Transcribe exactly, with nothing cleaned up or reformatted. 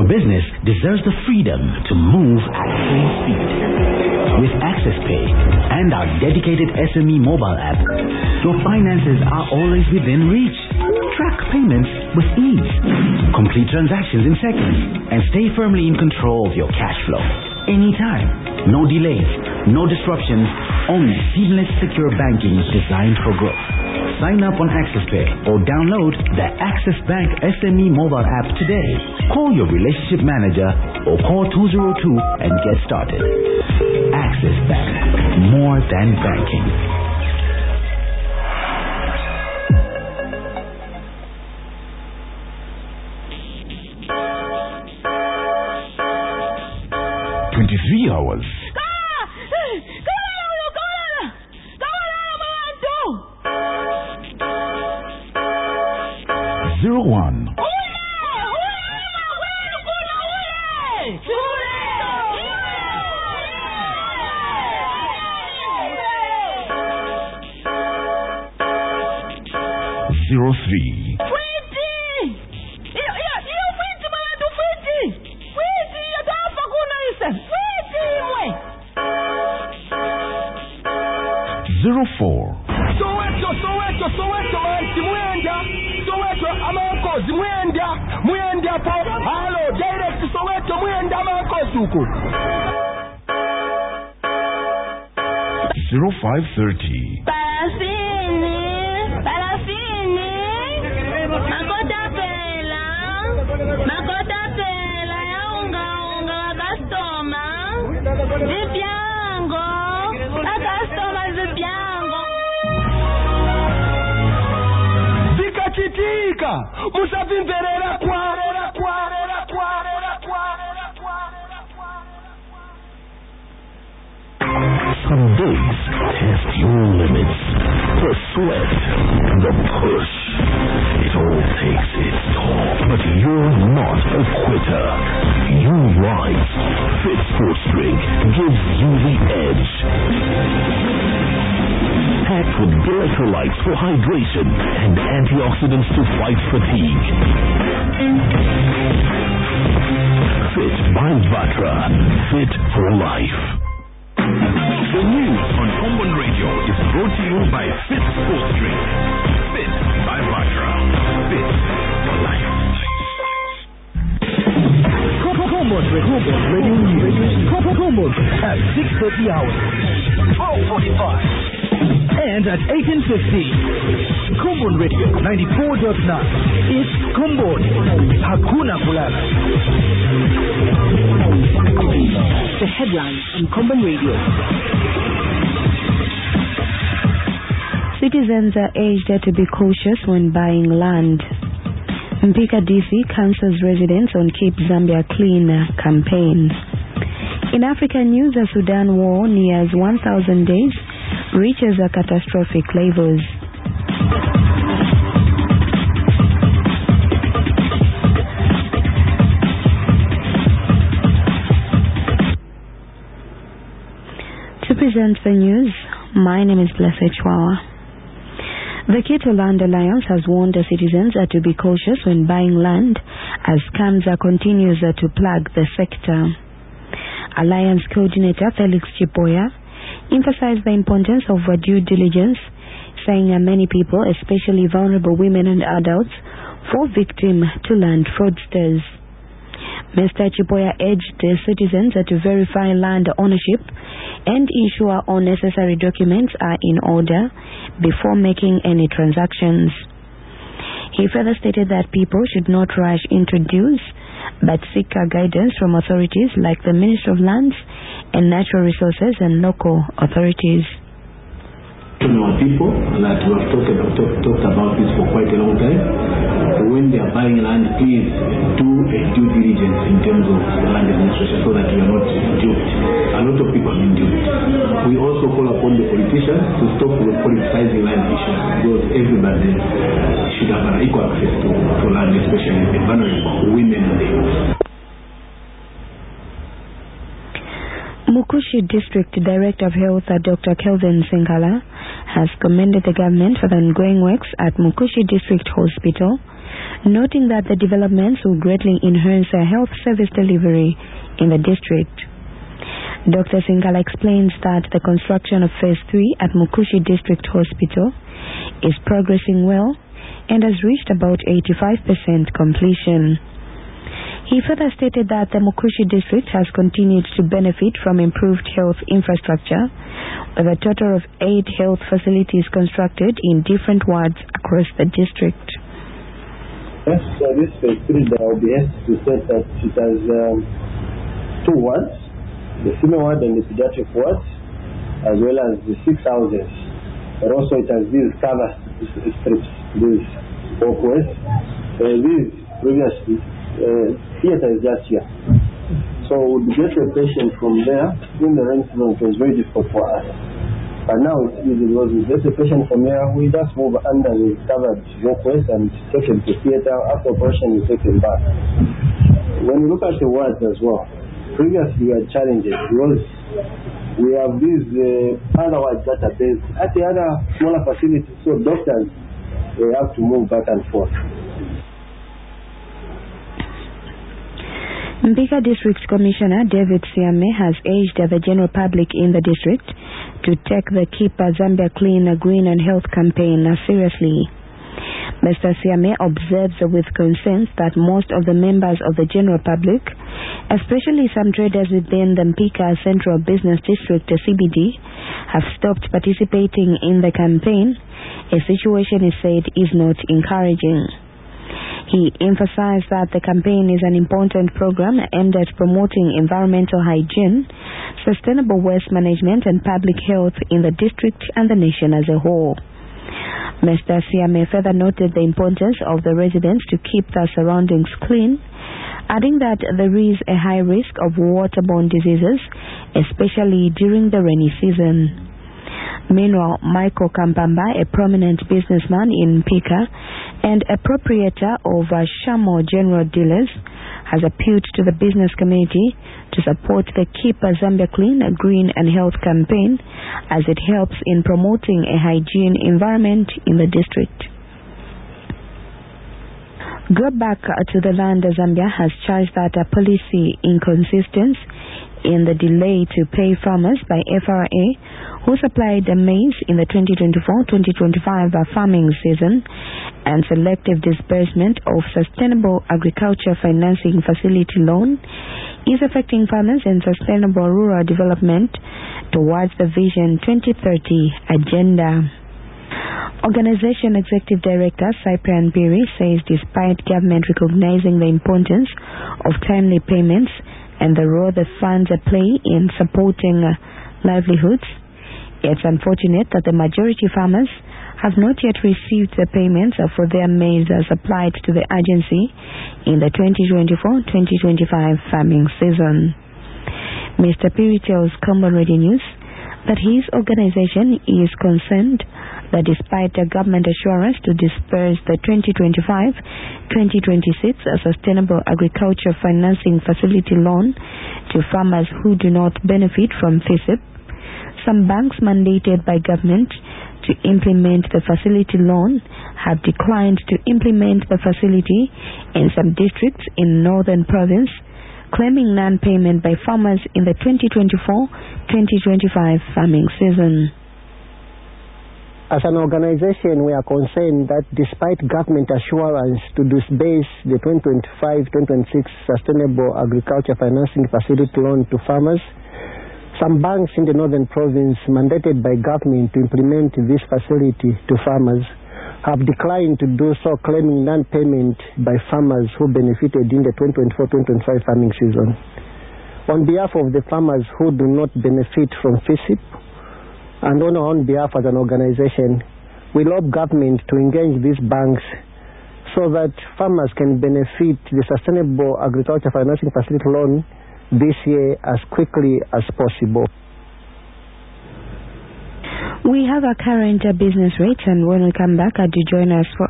Your business deserves the freedom to move at full speed. With Access Pay and our dedicated S M E mobile app, your finances are always within reach. Track payments with ease, complete transactions in seconds, and stay firmly in control of your cash flow. Anytime, no delays, no disruptions, only seamless secure banking designed for growth. Sign up on Access Pay or download the Access Bank S M E mobile app today. Call your relationship manager or call two zero two and get started. Access Bank, more than banking. twenty-three hours. Zero one. Zero three. Zero four. Soweto, Soweto, Soweto, man, Mwenda, Soweto, Amanko, Mwenda, Mwenda po, hello, direct to Soweto, Mwenda, Amanko, Suku. Zero five thirty. Parafini, Parafini, Makota Pela, Makota Pela, Unga, Unga, Bastoma, Zipiango, Bastoma, Zipiango. Zika chitika, Musavimverera kwarera, kwarera, kwarera, kwarera, kwarera, kwarera. Some days test your limits. The sweat, the push. It all takes its toll. But you're not a quitter. You rise. Fit Sports Drink gives you the edge. Packed with electrolytes for hydration and antioxidants to fight fatigue. Fit by Vatra. Fit for life. The news on Common Radio is brought to you by Fit Sports Drink. Fit by Vatra. Fit for life. Common Radio News. Common at six thirty hours. twelve forty-five. And at eighteen fifty. Common Radio ninety-four point nine. It's Common. Hakuna Kulala. The headlines on Common Radio. Citizens are urged to be cautious when buying land. Mpika D C counsels residents on Keep Zambia Clean campaign. In African news, the Sudan war nears one thousand days, reaches a catastrophic levels. To present the news, my name is Blessed Chwawa. The Keto Land Alliance has warned the citizens to be cautious when buying land as scams continues to plague the sector. Alliance coordinator Felix Chipoya emphasized the importance of due diligence, saying that many people, especially vulnerable women and adults, fall victim to land fraudsters. Mister Chipoya urged the citizens to verify land ownership and ensure all necessary documents are in order before making any transactions. He further stated that people should not rush into deals but seek guidance from authorities like the Ministry of Lands and Natural Resources and local authorities. Our people that we have talked about, talk, talked about this for quite a long time. When they are buying land, please do a due diligence in terms of land administration so that you are not duped. A lot of people have been duped. We also call upon the politicians to stop politicizing land issues because everybody should have an equal access to, to land, especially the vulnerable women and the youth. Mukushi District Director of Health, Doctor Kelvin Singala, has commended the government for the ongoing works at Mukushi District Hospital noting that the developments will greatly enhance the health service delivery in the district. Doctor Singala explains that the construction of Phase three at Mukushi District Hospital is progressing well and has reached about eighty-five percent completion. He further stated that the Mukushi district has continued to benefit from improved health infrastructure, with a total of eight health facilities constructed in different wards across the district. Yes, so this phase three, the O B S, we said that it has um, two wards, the female ward and the pediatric ward, as well as the six houses. But also it has these cover strips, these walkways. Uh, these previously, uh, theater is just here. So we get a patient from there. In the rain season, it was very difficult for us. But now it's easy because we get a patient from here, we just move under the covered walkways and take him to theater. After operation, we take him back. When you look at the wards as well, previously we had challenges because we have these uh, other wards that are based at the other smaller facilities, so doctors, they have to move back and forth. Mbika District Commissioner David Siame has urged the general public in the district to take the Keep Zambia Clean, Green and Health campaign seriously. Mister Siame observes with concern that most of the members of the general public, especially some traders within the Mbika Central Business District C B D, have stopped participating in the campaign, a situation he said is not encouraging. He emphasized that the campaign is an important program aimed at promoting environmental hygiene, sustainable waste management and public health in the district and the nation as a whole. Mister Siame further noted the importance of the residents to keep their surroundings clean, adding that there is a high risk of waterborne diseases, especially during the rainy season. Meanwhile, Michael Kampamba, a prominent businessman in Mbika and a proprietor of uh, Shamo General Dealers, has appealed to the business community to support the Keep Zambia Clean, Green and Health campaign as it helps in promoting a hygiene environment in the district. Go Back to the Land Zambia has charged that a policy inconsistency in the delay to pay farmers by F R A who supplied the maize in the twenty twenty-four twenty twenty-five farming season and selective disbursement of Sustainable Agriculture Financing Facility loan is affecting farmers and sustainable rural development towards the Vision twenty thirty agenda. Organization Executive Director Cyprian Piri says despite government recognizing the importance of timely payments and the role the funds play in supporting uh, livelihoods, it's unfortunate that the majority farmers have not yet received the payments uh, for their maize uh, supplied to the agency in the twenty twenty-four twenty twenty-five farming season. Mister Piri tells Common Radio News that his organization is concerned that despite the government assurance to disperse the twenty twenty-five twenty twenty-six Sustainable Agriculture Financing Facility loan to farmers who do not benefit from F I S I P, some banks mandated by government to implement the facility loan have declined to implement the facility in some districts in Northern Province, claiming non-payment by farmers in the twenty twenty-four twenty twenty-five farming season. As an organization, we are concerned that despite government assurance to disburse the twenty twenty-five twenty twenty-six Sustainable Agriculture Financing Facility loan to farmers, some banks in the Northern Province mandated by government to implement this facility to farmers have declined to do so, claiming non-payment by farmers who benefited in the twenty twenty-four twenty twenty-five farming season. On behalf of the farmers who do not benefit from F I S I P, and on our own behalf as an organization, we lob government to engage these banks so that farmers can benefit the Sustainable Agriculture Financing Facility loan this year as quickly as possible. We have our current uh, business rates, and when we come back, uh, do join us for